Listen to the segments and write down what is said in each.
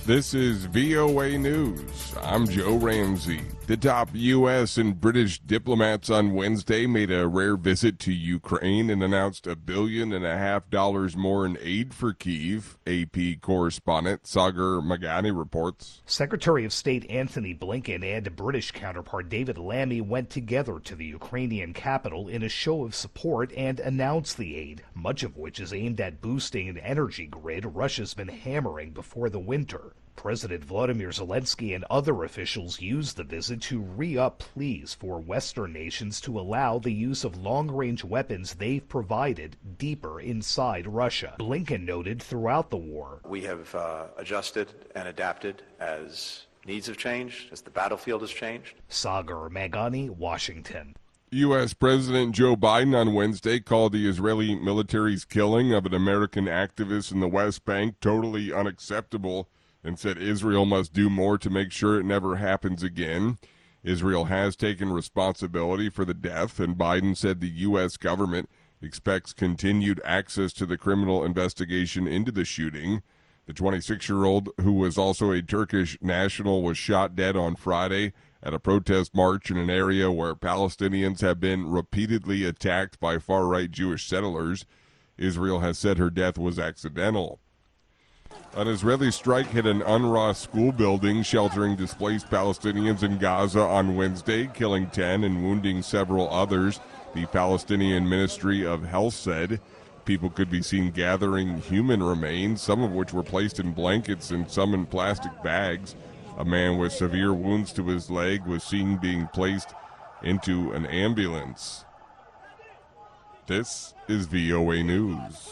This is VOA News. I'm Joe Ramsey. The top U.S. and British diplomats on Wednesday made a rare visit to Ukraine and announced $1.5 billion more in aid for Kyiv, AP correspondent Sagar Meghani reports. Secretary of State Antony Blinken and British counterpart David Lammy went together to the Ukrainian capital in a show of support and announced the aid, much of which is aimed at boosting an energy grid Russia's been hammering before the winter. President Volodymyr Zelensky and other officials used the visit to re-up pleas for Western nations to allow the use of long-range weapons they've provided deeper inside Russia. Blinken noted throughout the war, "We have adjusted and adapted as needs have changed, as the battlefield has changed." Sagar Meghani, Washington. U.S. President Joe Biden on Wednesday called the Israeli military's killing of an American activist in the West Bank totally unacceptable, and said Israel must do more to make sure it never happens again. Israel has taken responsibility for the death, and Biden said the U.S. government expects continued access to the criminal investigation into the shooting. The 26-year-old, who was also a Turkish national, was shot dead on Friday at a protest march in an area where Palestinians have been repeatedly attacked by far-right Jewish settlers. Israel has said her death was accidental. An Israeli strike hit an UNRWA school building sheltering displaced Palestinians in Gaza on Wednesday, killing 10 and wounding several others, the Palestinian Ministry of Health said. People could be seen gathering human remains, some of which were placed in blankets and some in plastic bags. A man with severe wounds to his leg was seen being placed into an ambulance. This is VOA News.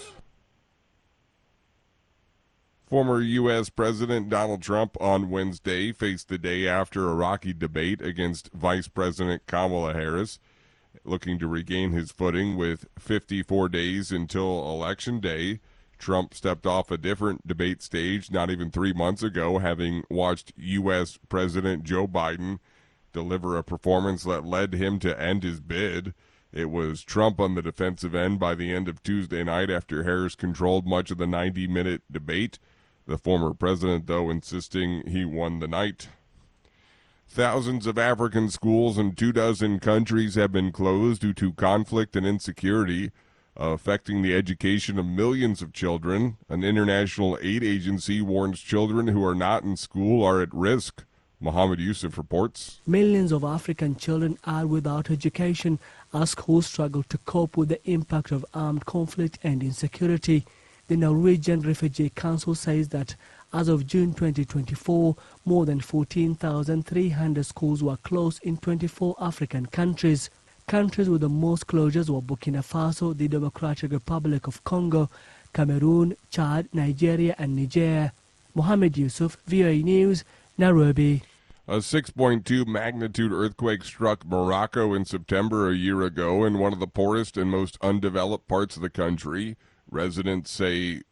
Former U.S. President Donald Trump on Wednesday faced the day after a rocky debate against Vice President Kamala Harris, looking to regain his footing with 54 days until Election Day. Trump stepped off a different debate stage not even 3 months ago, having watched U.S. President Joe Biden deliver a performance that led him to end his bid. It was Trump on the defensive end by the end of Tuesday night after Harris controlled much of the 90-minute debate. The former president, though, insisting he won the night. Thousands of African schools in 24 countries have been closed due to conflict and insecurity, affecting the education of millions of children. An international aid agency warns children who are not in school are at risk. Mohammed Yusuf reports. Millions of African children are without education as schools struggle to cope with the impact of armed conflict and insecurity. The Norwegian Refugee Council says that as of June 2024, more than 14,300 schools were closed in 24 African countries. Countries with the most closures were Burkina Faso, the Democratic Republic of Congo, Cameroon, Chad, Nigeria, and Niger. Mohammed Yusuf, VOA News, Nairobi. A 6.2 magnitude earthquake struck Morocco in September a year ago in one of the poorest and most undeveloped parts of the country. Reports say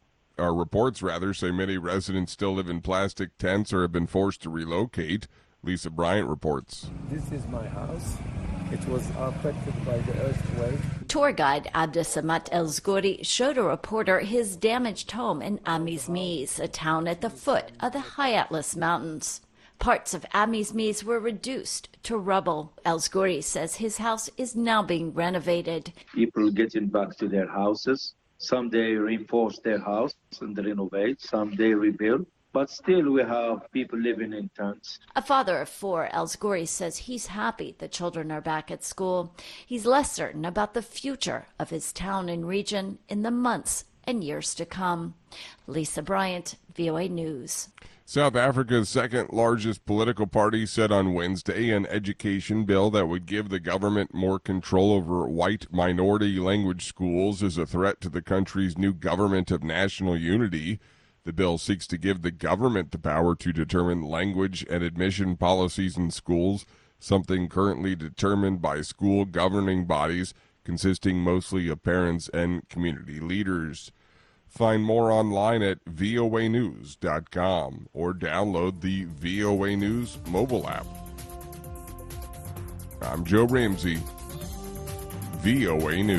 many residents still live in plastic tents or have been forced to relocate. Lisa Bryant reports. This is my house. It was affected by the earthquake. Tour guide Abdesamat El-Zgouri showed a reporter his damaged home in Amizmiz, a town at the foot of the High Atlas Mountains. Parts of Amizmiz were reduced to rubble. El-Zgouri says his house is now being renovated. People getting back to their houses. Some they reinforce their house and renovate, some they rebuild, but still we have people living in tents. A father of 4, El-Zgouri says he's happy the children are back at school. He's less certain about the future of his town and region in the months and years to come. Lisa Bryant, VOA News. South Africa's second largest political party said on Wednesday an education bill that would give the government more control over white minority language schools is a threat to the country's new government of national unity. The bill seeks to give the government the power to determine language and admission policies in schools, something currently determined by school governing bodies consisting mostly of parents and community leaders. Find more online at voanews.com or download the VOA News mobile app. I'm Joe Ramsey, VOA News.